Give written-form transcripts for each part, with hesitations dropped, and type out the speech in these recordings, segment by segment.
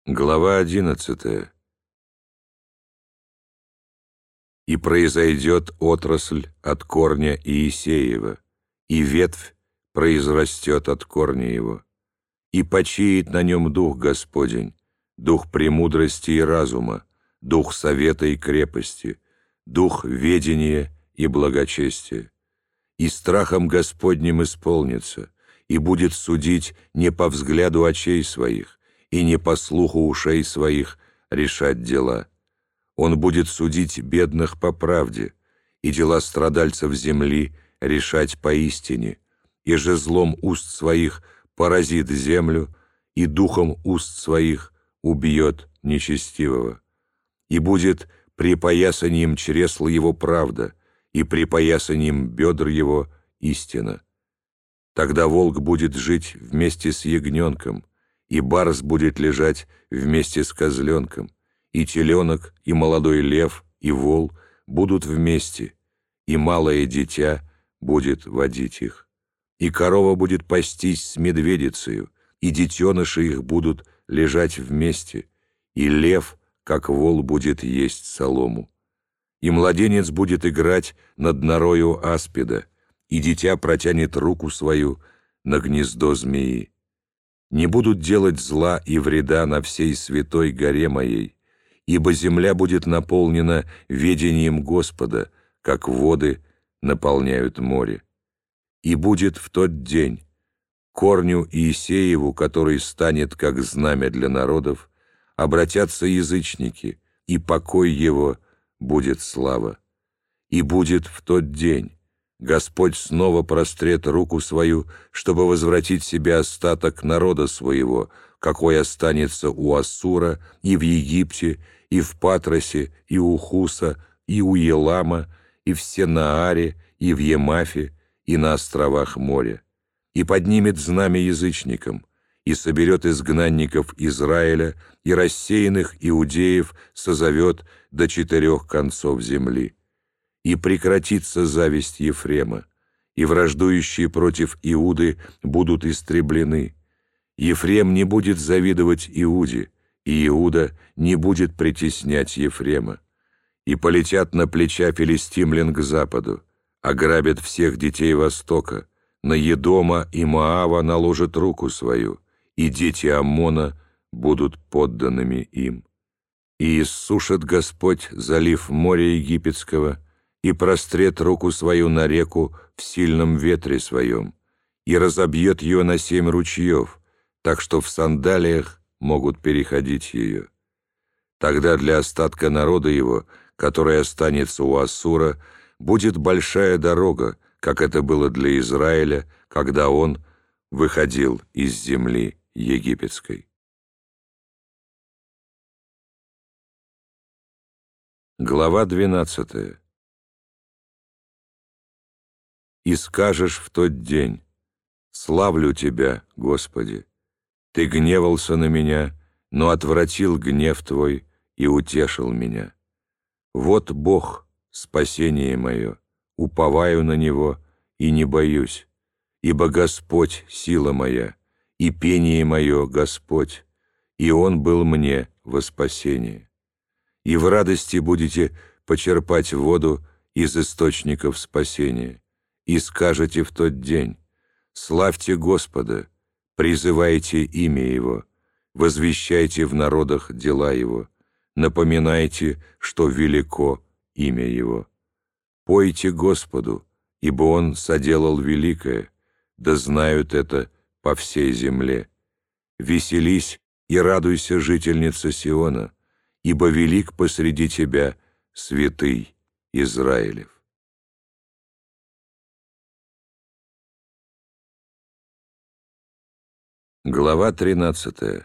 Глава 11. «И произойдет отрасль от корня Иисеева, и ветвь произрастет от корня его, и почиет на нем Дух Господень, Дух премудрости и разума, Дух совета и крепости, Дух ведения и благочестия. И страхом Господним исполнится, и будет судить не по взгляду очей своих, и не по слуху ушей своих решать дела. Он будет судить бедных по правде, и дела страдальцев земли решать поистине, и жезлом уст своих поразит землю, и духом уст своих убьет нечестивого. И будет припоясанием чресла его правда, и припоясанием бедр его истина. Тогда волк будет жить вместе с ягненком, и барс будет лежать вместе с козленком, и теленок, и молодой лев, и вол будут вместе, и малое дитя будет водить их. И корова будет пастись с медведицею, и детеныши их будут лежать вместе, и лев, как вол, будет есть солому. И младенец будет играть над норою аспида, и дитя протянет руку свою на гнездо змеи. Не будут делать зла и вреда на всей святой горе моей, ибо земля будет наполнена ведением Господа, как воды наполняют море. И будет в тот день корню Иисееву, который станет как знамя для народов, обратятся язычники, и покой его будет слава. И будет в тот день Господь снова прострет руку свою, чтобы возвратить себе остаток народа своего, какой останется у Ассура и в Египте, и в Патросе, и у Хуса, и у Елама, и в Сенааре, и в Емафе, и на островах моря. И поднимет знамя язычникам, и соберет изгнанников Израиля, и рассеянных иудеев созовет до 4 концов земли. И прекратится зависть Ефрема, и враждующие против Иуды будут истреблены. Ефрем не будет завидовать Иуде, и Иуда не будет притеснять Ефрема. И полетят на плеча филистимлян к западу, ограбят всех детей Востока, на Едома и Моава наложат руку свою, и дети Аммона будут подданными им. И иссушит Господь залив моря египетского, и прострет руку свою на реку в сильном ветре своем, и разобьет ее на 7 ручьев, так что в сандалиях могут переходить ее. Тогда для остатка народа его, который останется у Ассура, будет большая дорога, как это было для Израиля, когда он выходил из земли египетской. Глава 12. «И скажешь в тот день: славлю Тебя, Господи! Ты гневался на меня, но отвратил гнев Твой и утешил меня. Вот Бог, спасение мое, уповаю на Него и не боюсь, ибо Господь — сила моя, и пение мое — Господь, и Он был мне во спасение. И в радости будете почерпать воду из источников спасения. И скажете в тот день: славьте Господа, призывайте имя Его, возвещайте в народах дела Его, напоминайте, что велико имя Его. Пойте Господу, ибо Он соделал великое, да знают это по всей земле. Веселись и радуйся, жительница Сиона, ибо велик посреди тебя святый Израилев». Глава 13.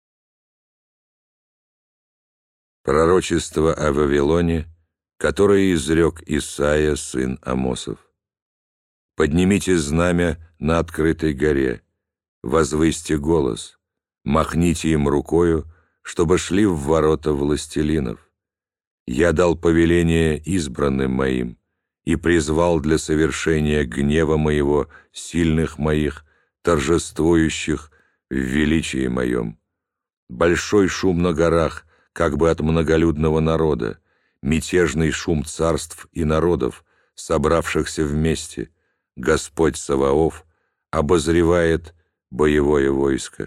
Пророчество о Вавилоне, которое изрек Исаия, сын Амосов. «Поднимите знамя на открытой горе, возвысьте голос, махните им рукою, чтобы шли в ворота властелинов. Я дал повеление избранным моим и призвал для совершения гнева моего сильных моих, торжествующих в величии моем. Большой шум на горах, как бы от многолюдного народа, мятежный шум царств и народов, собравшихся вместе. Господь Саваоф обозревает боевое войско.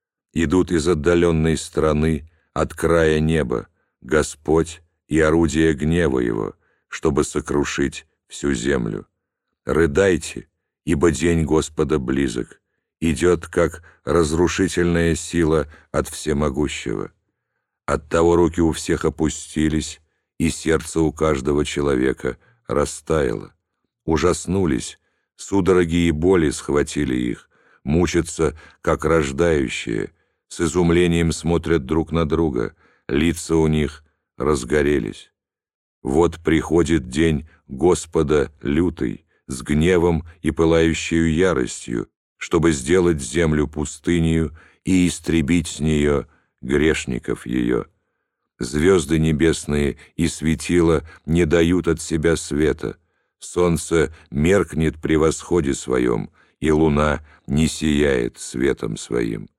Идут из отдаленной страны, от края неба, Господь и орудие гнева Его, чтобы сокрушить всю землю. Рыдайте, ибо день Господа близок, идет, как разрушительная сила от Всемогущего. Оттого руки у всех опустились, и сердце у каждого человека растаяло. Ужаснулись, судороги и боли схватили их, мучатся, как рождающие, с изумлением смотрят друг на друга, лица у них разгорелись. Вот приходит день Господа лютый, с гневом и пылающей яростью, чтобы сделать землю пустынью и истребить с нее грешников ее. Звезды небесные и светила не дают от себя света, солнце меркнет при восходе своем, и луна не сияет светом своим.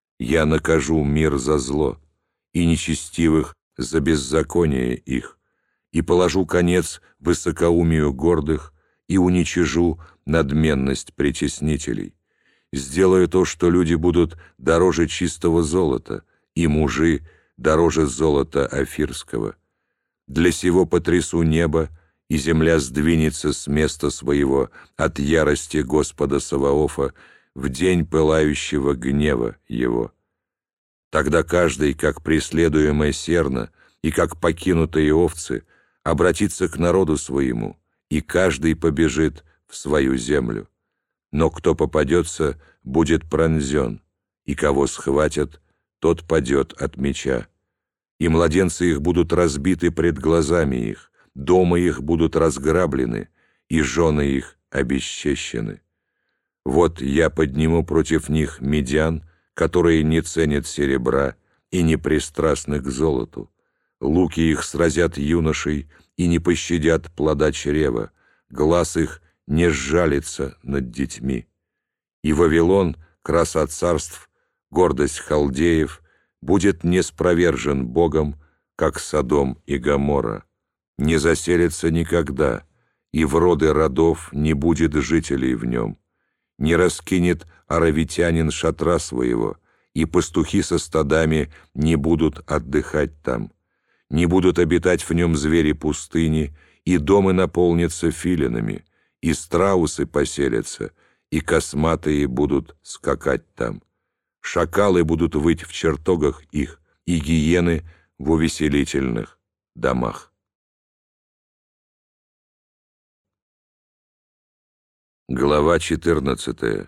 Я накажу мир за зло, и нечестивых за беззаконие их, и положу конец высокоумию гордых, и уничижу надменность притеснителей. Сделаю то, что люди будут дороже чистого золота, и мужи дороже золота офирского. Для сего потрясу небо, и земля сдвинется с места своего от ярости Господа Саваофа в день пылающего гнева Его. Тогда каждый, как преследуемая серна и как покинутые овцы, обратится к народу своему, и каждый побежит в свою землю. Но кто попадется, будет пронзен, и кого схватят, тот падет от меча. И младенцы их будут разбиты пред глазами их, дома их будут разграблены, и жены их обесчещены. Вот я подниму против них медян, которые не ценят серебра и не пристрастны к золоту. Луки их сразят юношей и не пощадят плода чрева, глаз их не сжалится над детьми. И Вавилон, краса царств, гордость халдеев, будет неспровержен Богом, как Содом и Гоморра. Не заселится никогда, и в роды родов не будет жителей в нем. Не раскинет аравитянин шатра своего, и пастухи со стадами не будут отдыхать там. Не будут обитать в нем звери пустыни, и домы наполнятся филинами, и страусы поселятся, и косматые будут скакать там. Шакалы будут выть в чертогах их, и гиены в увеселительных домах. Глава 14.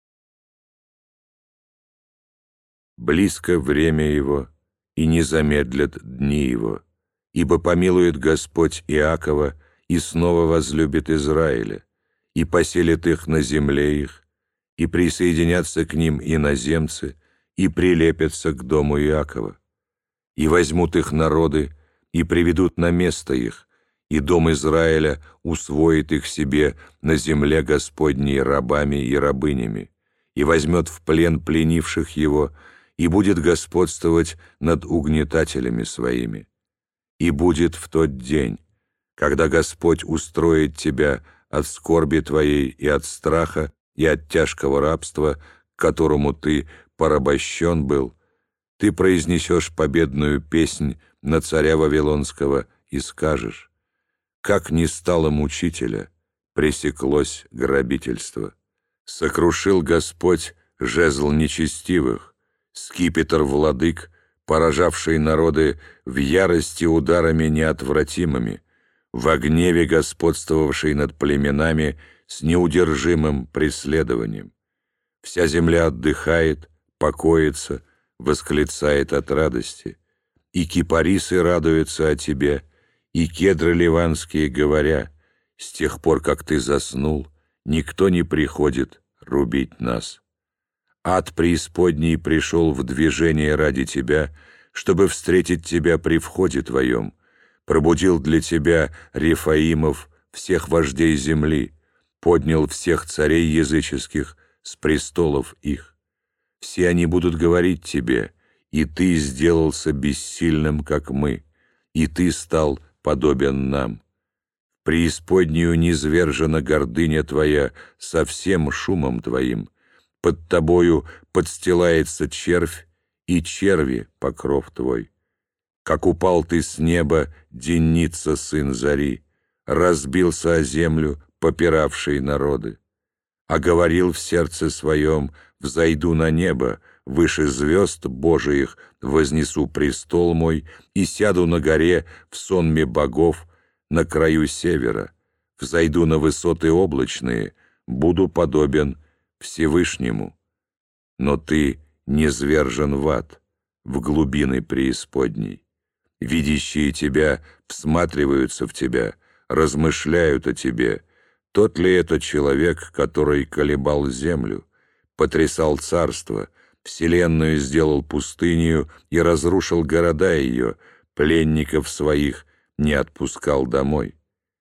Близко время его, и не замедлят дни его, ибо помилует Господь Иакова, и снова возлюбит Израиля, и поселит их на земле их, и присоединятся к ним иноземцы, и прилепятся к дому Иакова. И возьмут их народы, и приведут на место их, и дом Израиля усвоит их себе на земле Господней рабами и рабынями, и возьмет в плен пленивших его, и будет господствовать над угнетателями своими. И будет в тот день, когда Господь устроит тебя от скорби твоей и от страха, и от тяжкого рабства, к которому ты порабощен был, ты произнесешь победную песнь на царя Вавилонского и скажешь: «Как не стало мучителя, пресеклось грабительство. Сокрушил Господь жезл нечестивых, скипетр владык, поражавший народы в ярости ударами неотвратимыми, во гневе господствовавший над племенами с неудержимым преследованием. Вся земля отдыхает, покоится, восклицает от радости, и кипарисы радуются о тебе, и кедры ливанские говоря: с тех пор, как ты заснул, никто не приходит рубить нас. Ад преисподней пришел в движение ради тебя, чтобы встретить тебя при входе твоем, пробудил для тебя Рефаимов, всех вождей земли, поднял всех царей языческих с престолов их. Все они будут говорить тебе: и ты сделался бессильным, как мы, и ты стал подобен нам. В преисподнюю низвержена гордыня твоя со всем шумом твоим, под тобою подстилается червь, и черви покров твой. Как упал ты с неба, денница, сын зари, разбился о землю, попиравший народы. А говорил в сердце своем: взойду на небо, выше звезд Божиих вознесу престол мой и сяду на горе в сонме богов на краю севера, взойду на высоты облачные, буду подобен Всевышнему. Но ты низвержен в ад, в глубины преисподней. Видящие тебя всматриваются в тебя, размышляют о тебе. Тот ли это человек, который колебал землю, потрясал царство, вселенную сделал пустынью и разрушил города ее, пленников своих не отпускал домой?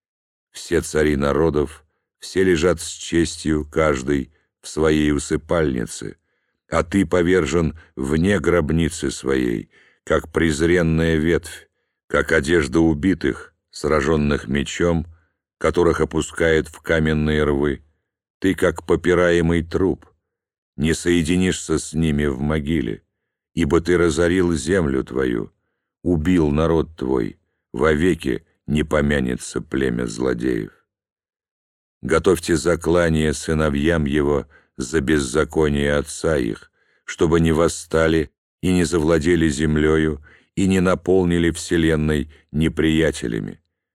Все цари народов, все лежат с честью, каждый в своей усыпальнице, а ты повержен вне гробницы своей, как презренная ветвь, как одежда убитых, сраженных мечом, которых опускают в каменные рвы. Ты, как попираемый труп, не соединишься с ними в могиле, ибо ты разорил землю твою, убил народ твой, вовеки не помянется племя злодеев. Готовьте заклание сыновьям его за беззаконие отца их, чтобы не восстали и не завладели землею, и не наполнили вселенной неприятелями.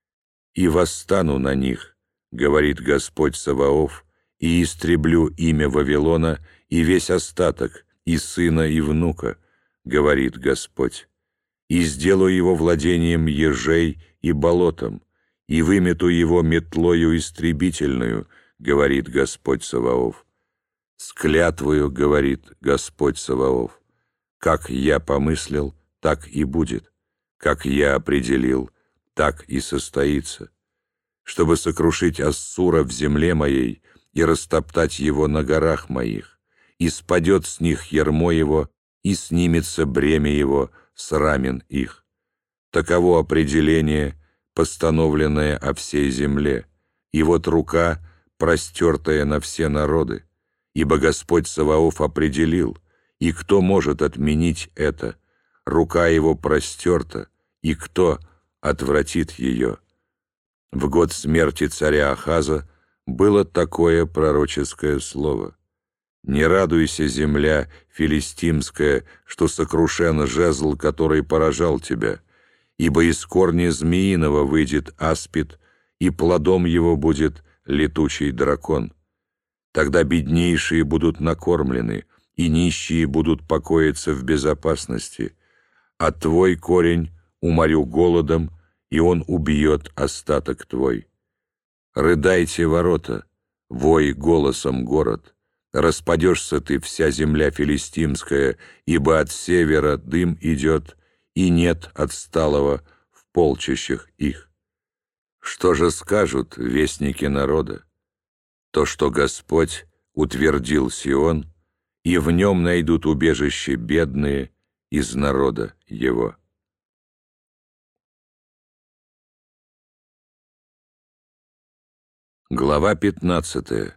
И восстану на них, говорит Господь Саваоф, и истреблю имя Вавилона и весь остаток, и сына, и внука, говорит Господь, и сделаю его владением ежей и болотом, и вымету его метлою истребительную, говорит Господь Саваоф. С клятвою, говорит Господь Саваоф, как я помыслил, так и будет, как я определил, так и состоится, чтобы сокрушить Ассура в земле моей и растоптать его на горах моих, и спадет с них ярмо его, и снимется бремя его с рамен их. Таково определение, постановленное о всей земле, и вот рука, простертая на все народы, ибо Господь Саваоф определил, и кто может отменить это? Рука его простерта, и кто отвратит ее? В год смерти царя Ахаза было такое пророческое слово: «Не радуйся, земля филистимская, что сокрушен жезл, который поражал тебя, ибо из корня змеиного выйдет аспид, и плодом его будет летучий дракон. Тогда беднейшие будут накормлены, и нищие будут покоиться в безопасности, а твой корень уморю голодом, и он убьет остаток твой. Рыдайте, ворота, вой голосом город, распадешься ты, вся земля филистимская, ибо от севера дым идет, и нет отсталого в полчищах их. Что же скажут вестники народа? То, что Господь утвердил Сион, и в нем найдут убежище бедные из народа его». Глава 15.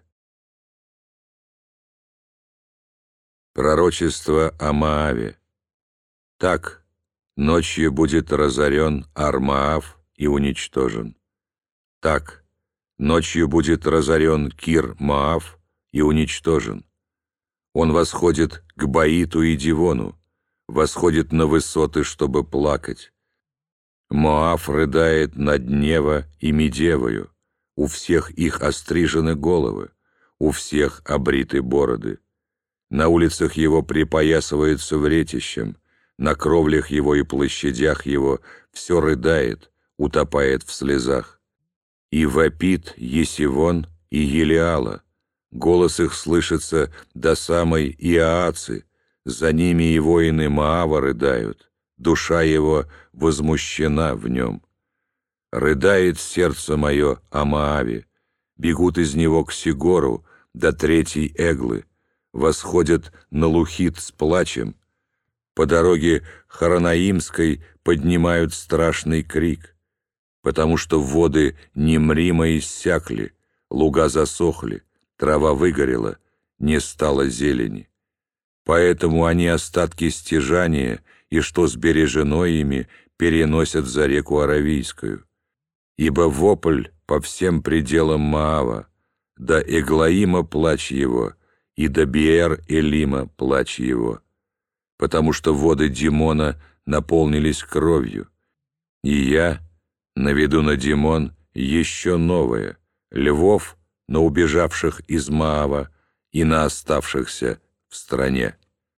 Пророчество о Моаве. Так, ночью будет разорен Ар-Моав и уничтожен. Так, ночью будет разорен Кир-Моав и уничтожен. Он восходит к Баиту и Дивону, восходит на высоты, чтобы плакать. Моав рыдает над Нева и Медевою, у всех их острижены головы, у всех обриты бороды. На улицах его припоясывается вретищем, на кровлях его и площадях его все рыдает, утопает в слезах. И вопит Есивон и Елеала, голос их слышится до самой Иааци, за ними и воины Моава рыдают, душа его возмущена в нем. Рыдает сердце мое о Моаве, бегут из него к Сигору до третьей Эглы, восходят на Лухит с плачем. по дороге Хоронаимской поднимают страшный крик, потому что воды Немрима иссякли, луга засохли, трава выгорела, не стало зелени. Поэтому они остатки стяжания и что сбережено ими переносят за реку Аравийскую. Ибо вопль по всем пределам Моава, до Эглаима плач его, и до Биэр-Элима плач его, потому что воды Димона наполнились кровью, и я наведу на Димон еще новое, львов на убежавших из Моава и на оставшихся в стране.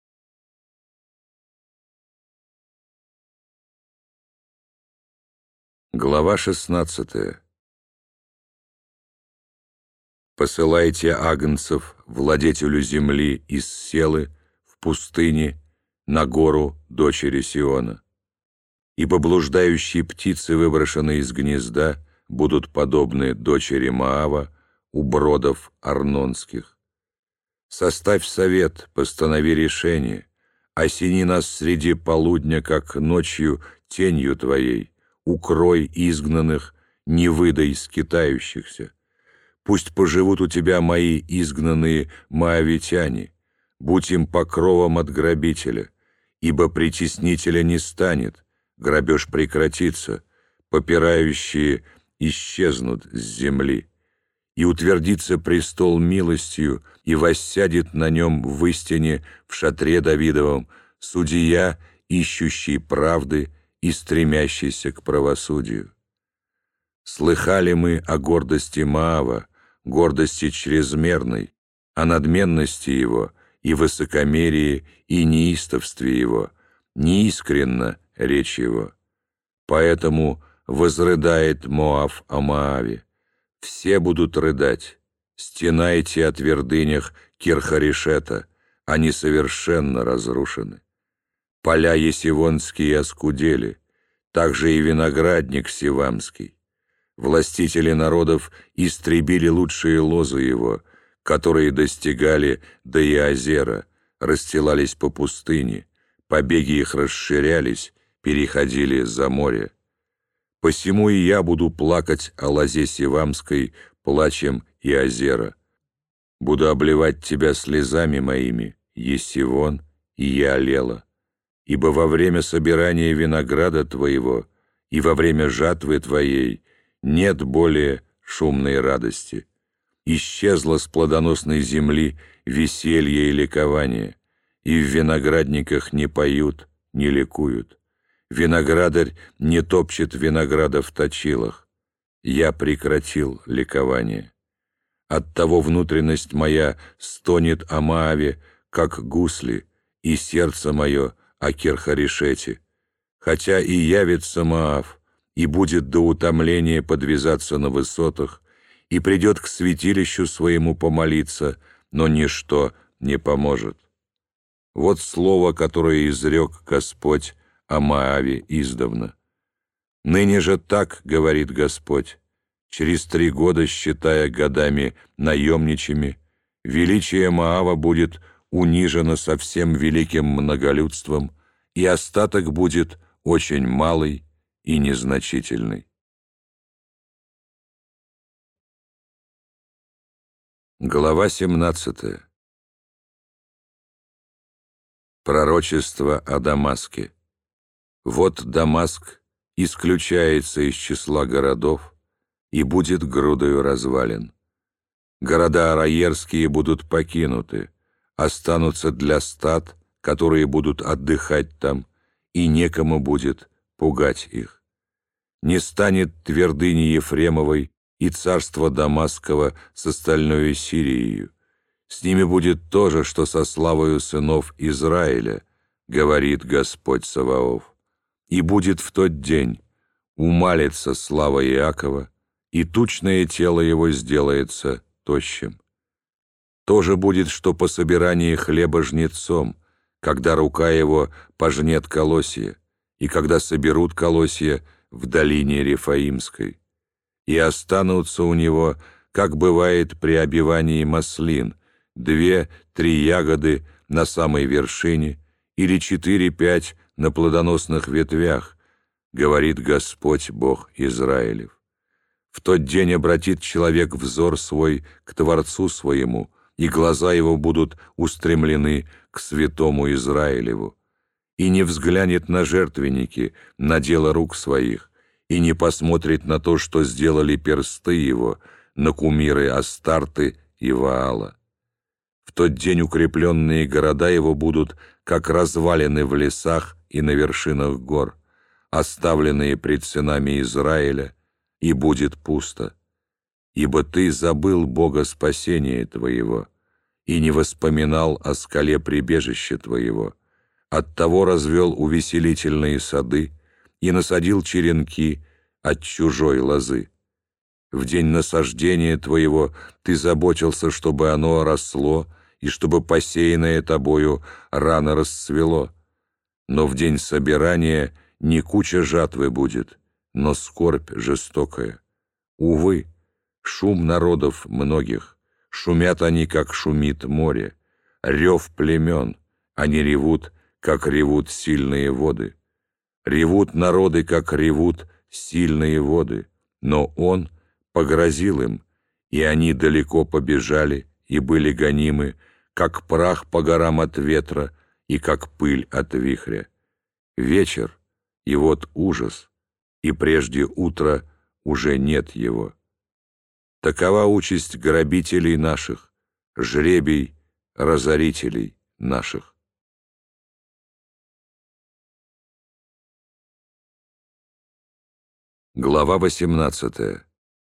Глава 16. Посылайте агнцев владетелю земли из Селы в пустыне на гору дочери Сиона. Ибо блуждающие птицы, выброшенные из гнезда, будут подобны дочери Моава у бродов Арнонских. Составь совет, постанови решение, осени нас среди полудня, как ночью тенью твоей, укрой изгнанных, не выдай скитающихся. Пусть поживут у тебя мои изгнанные моавитяне, будь им покровом от грабителя, ибо притеснителя не станет, грабеж прекратится, попирающие исчезнут с земли. И утвердится престол милостью, и воссядет на нем в истине в шатре Давидовом судья, ищущий правды и стремящийся к правосудию. Слыхали мы о гордости Моава, гордости чрезмерной, о надменности его и высокомерии и неистовстве его, неискренна речь его. Поэтому возрыдает Моав о Моаве. Все будут рыдать. Стенайте о твердынях Кирхарешета, они совершенно разрушены. Поля есивонские оскудели, также и виноградник сивамский. Властители народов истребили лучшие лозы его, которые достигали до Иозера, расстилались по пустыне, побеги их расширялись, переходили за море. Посему и я буду плакать о лозе сивамской плачем Иозера. Буду обливать тебя слезами моими, Есивон и Еолела, ибо во время собирания винограда твоего и во время жатвы твоей нет более шумной радости. Исчезло с плодоносной земли веселье и ликование, и в виноградниках не поют, не ликуют. Виноградарь не топчет винограда в точилах. Я прекратил ликование. Оттого внутренность моя стонет о Моаве, как гусли, и сердце мое о Кирхарешете. Хотя и явится Моав, и будет до утомления подвязаться на высотах, и придет к святилищу своему помолиться, но ничто не поможет. Вот слово, которое изрек Господь о Моаве издавна. Ныне же так, говорит Господь, через 3 года, считая годами наемничьими, величие Моава будет унижено со всем великим многолюдством, и остаток будет очень малый и незначительный. Глава 17. Пророчество о Дамаске. Вот Дамаск исключается из числа городов и будет грудою развалин. Города араерские будут покинуты, останутся для стад, которые будут отдыхать там, и некому будет пугать их. Не станет твердыни Ефремовой и царства Дамасского с остальной Сирией. С ними будет то же, что со славою сынов Израиля, говорит Господь Саваоф. И будет в тот день умалится слава Иакова, и тучное тело его сделается тощим. То же будет, что по собирании хлеба жнецом, когда рука его пожнет колосья, и когда соберут колосья в долине Рефаимской. И останутся у него, как бывает при обивании маслин, 2-3 ягоды на самой вершине или 4-5 на плодоносных ветвях, говорит Господь Бог Израилев. В тот день обратит человек взор свой к Творцу своему, и глаза его будут устремлены к святому Израилеву, и не взглянет на жертвенники, на дело рук своих, и не посмотрит на то, что сделали персты его, на кумиры Астарты и Ваала. В тот день укрепленные города его будут, как развалины в лесах и на вершинах гор, оставленные пред сынами Израиля, и будет пусто. Ибо ты забыл Бога спасения твоего и не воспоминал о скале прибежища твоего, оттого развел увеселительные сады и насадил черенки от чужой лозы. В день насаждения твоего ты заботился, чтобы оно росло, и чтобы посеянное тобою рано расцвело. Но в день собирания не куча жатвы будет, но скорбь жестокая. Увы, шум народов многих, шумят они, как шумит море, рев племен, они ревут, как ревут сильные воды. Ревут народы, как ревут сильные воды, но Он погрозил им, и они далеко побежали и были гонимы, как прах по горам от ветра и как пыль от вихря. Вечер, и вот ужас, и прежде утра уже нет его. Такова участь грабителей наших, жребий разорителей наших. Глава 18.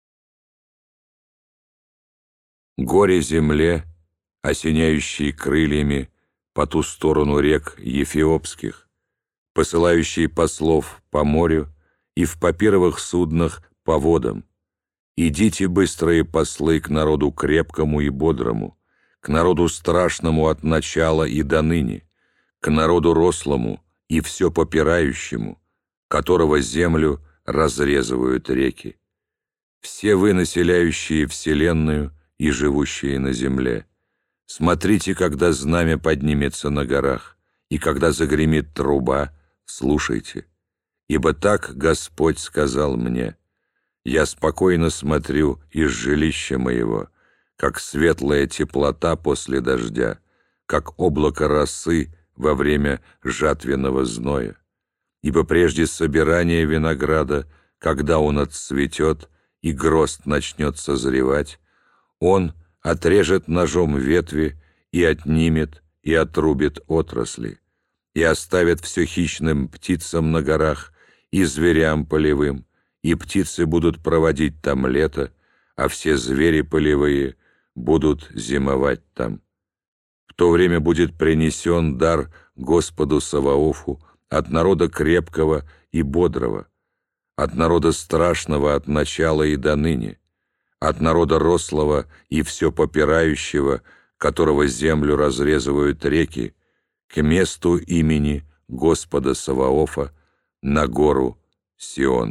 Горе земле, осеняющей крыльями по ту сторону рек Ефиопских, посылающей послов по морю и в папировых суднах по водам. Идите, быстрые послы, к народу крепкому и бодрому, к народу страшному от начала и до ныне, к народу рослому и все попирающему, которого землю разрезывают реки. Все вы, населяющие вселенную и живущие на земле, смотрите, когда знамя поднимется на горах, и когда загремит труба, слушайте. Ибо так Господь сказал мне: я спокойно смотрю из жилища моего, как светлая теплота после дождя, как облако росы во время жатвенного зноя. Ибо прежде собирания винограда, когда он отцветет и грозд начнет созревать, он отрежет ножом ветви и отнимет и отрубит отрасли, и оставит все хищным птицам на горах и зверям полевым, и птицы будут проводить там лето, а все звери полевые будут зимовать там. В то время будет принесен дар Господу Саваофу от народа крепкого и бодрого, от народа страшного от начала и до ныне, от народа рослого и все попирающего, которого землю разрезывают реки, к месту имени Господа Саваофа на гору Сион.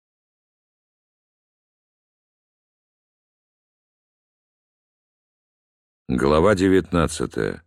Глава 19.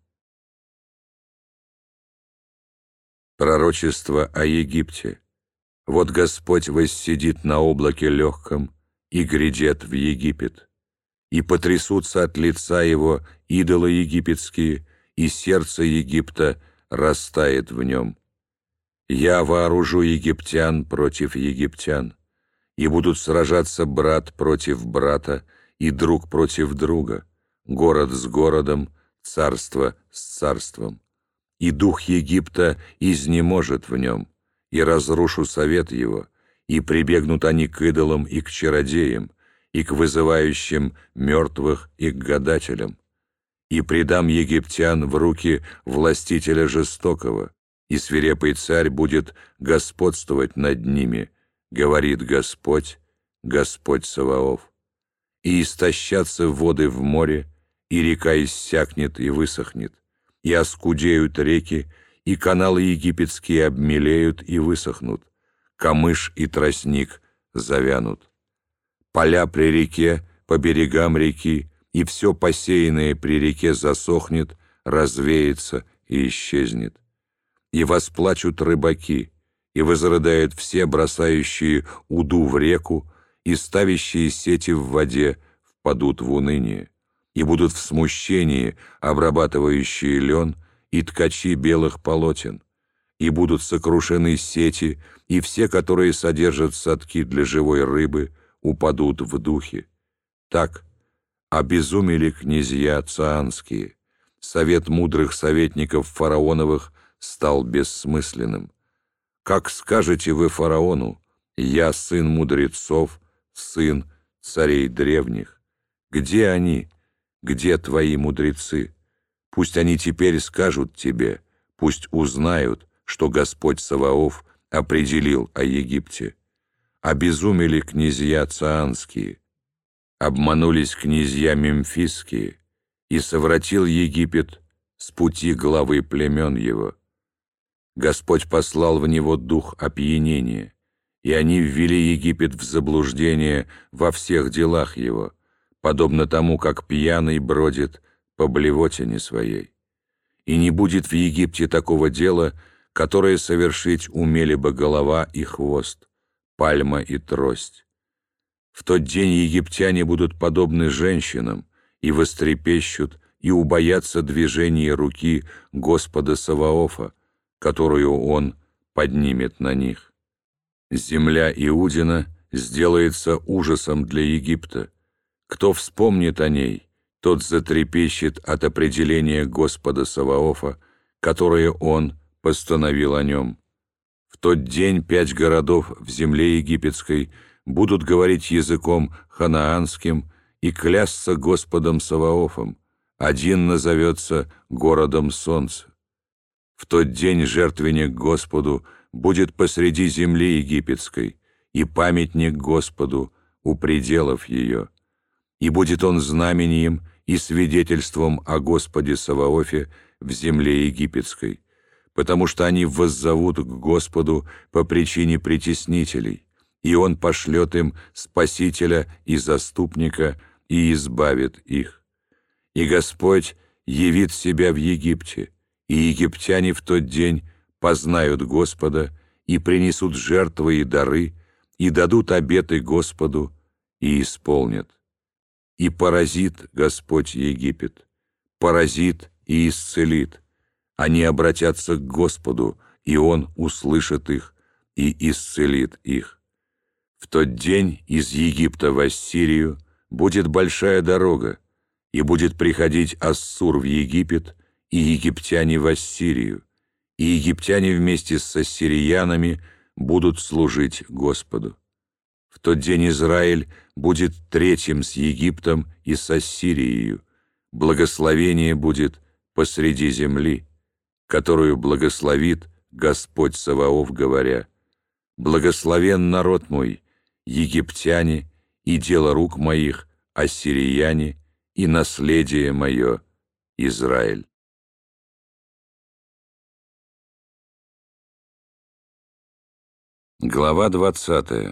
Пророчество о Египте. Вот Господь воссидит на облаке легком и грядет в Египет, и потрясутся от лица его идолы египетские, и сердце Египта растает в нем. Я вооружу египтян против египтян, и будут сражаться брат против брата и друг против друга, город с городом, царство с царством. И дух Египта изнеможет в нем, и разрушу совет его, и прибегнут они к идолам и к чародеям, и к вызывающим мертвых и к гадателям. И предам египтян в руки властителя жестокого, и свирепый царь будет господствовать над ними, говорит Господь, Господь Саваоф. И истощатся воды в море, и река иссякнет и высохнет, и оскудеют реки, и каналы египетские обмелеют и высохнут, камыш и тростник завянут. Поля при реке, по берегам реки, и все посеянное при реке засохнет, развеется и исчезнет. и восплачут рыбаки, и возрыдают все, бросающие уду в реку, и ставящие сети в воде впадут в уныние, и будут в смущении обрабатывающие лен и ткачи белых полотен, и будут сокрушены сети, и все, которые содержат садки для живой рыбы, упадут в духе. Так обезумели князья цианские, совет мудрых советников фараоновых стал бессмысленным. Как скажете вы фараону: «Я сын мудрецов, сын царей древних»? Где они? Где твои мудрецы? Пусть они теперь скажут тебе, пусть узнают, что Господь Саваоф определил о Египте. Обезумели князья цианские, обманулись князья мемфисские, и совратил Египет с пути главы племен его. Господь послал в него дух опьянения, и они ввели Египет в заблуждение во всех делах его, подобно тому, как пьяный бродит по блевотине своей. И не будет в Египте такого дела, которое совершить умели бы голова и хвост, пальма и трость. В тот день египтяне будут подобны женщинам, и вострепещут, и убоятся движения руки Господа Саваофа, которую Он поднимет на них. Земля Иудина сделается ужасом для Египта. Кто вспомнит о ней, тот затрепещет от определения Господа Саваофа, которое Он постановил о нем. В тот день 5 городов в земле египетской будут говорить языком ханаанским и клясться Господом Саваофом. Один назовется городом солнца. В тот день жертвенник Господу будет посреди земли египетской, и памятник Господу у пределов ее. И будет он знамением и свидетельством о Господе Саваофе в земле египетской, потому что они воззовут к Господу по причине притеснителей, и Он пошлет им Спасителя и Заступника и избавит их. И Господь явит себя в Египте, и египтяне в тот день познают Господа и принесут жертвы и дары, и дадут обеты Господу, и исполнят. И поразит Господь Египет, поразит и исцелит. Они обратятся к Господу, и Он услышит их и исцелит их. В тот день из Египта в Ассирию будет большая дорога, и будет приходить Ассур в Египет, и египтяне в Ассирию, и египтяне вместе с ассириянами будут служить Господу. В тот день Израиль будет третьим с Египтом и с Ассирией. Благословение будет посреди земли, которую благословит Господь Саваоф, говоря: «Благословен народ мой, египтяне, и дело рук моих, ассирияне, и наследие мое, Израиль». Глава 20.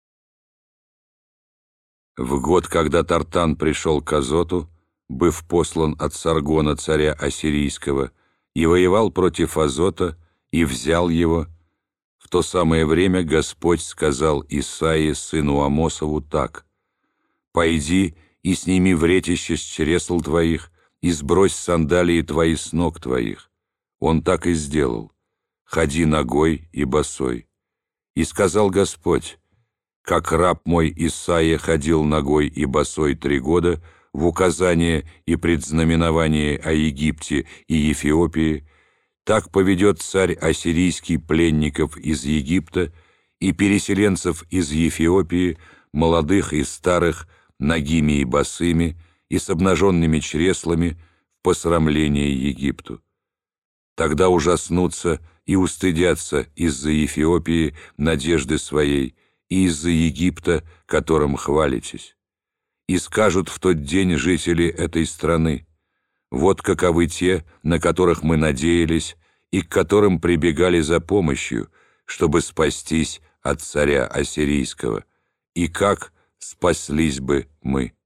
В год, когда Тартан пришел к Азоту, быв послан от Саргона, царя ассирийского, и воевал против Азота, и взял его, в то самое время Господь сказал Исаии, сыну Амосову, так: «Пойди и сними вретище с чресл твоих, и сбрось сандалии твои с ног твоих». Он так и сделал: «Ходи нагой и босой». И сказал Господь: «Как раб мой Исаия ходил нагой и босой 3 года в указание и предзнаменование о Египте и Эфиопии, так поведет царь ассирийский пленников из Египта и переселенцев из Эфиопии, молодых и старых, нагими и босыми, и с обнаженными чреслами, в посрамление Египту. Тогда ужаснутся и устыдятся из-за Эфиопии надежды своей и из-за Египта, которым хвалитесь. И скажут в тот день жители этой страны: вот каковы те, на которых мы надеялись и к которым прибегали за помощью, чтобы спастись от царя ассирийского, и как спаслись бы мы».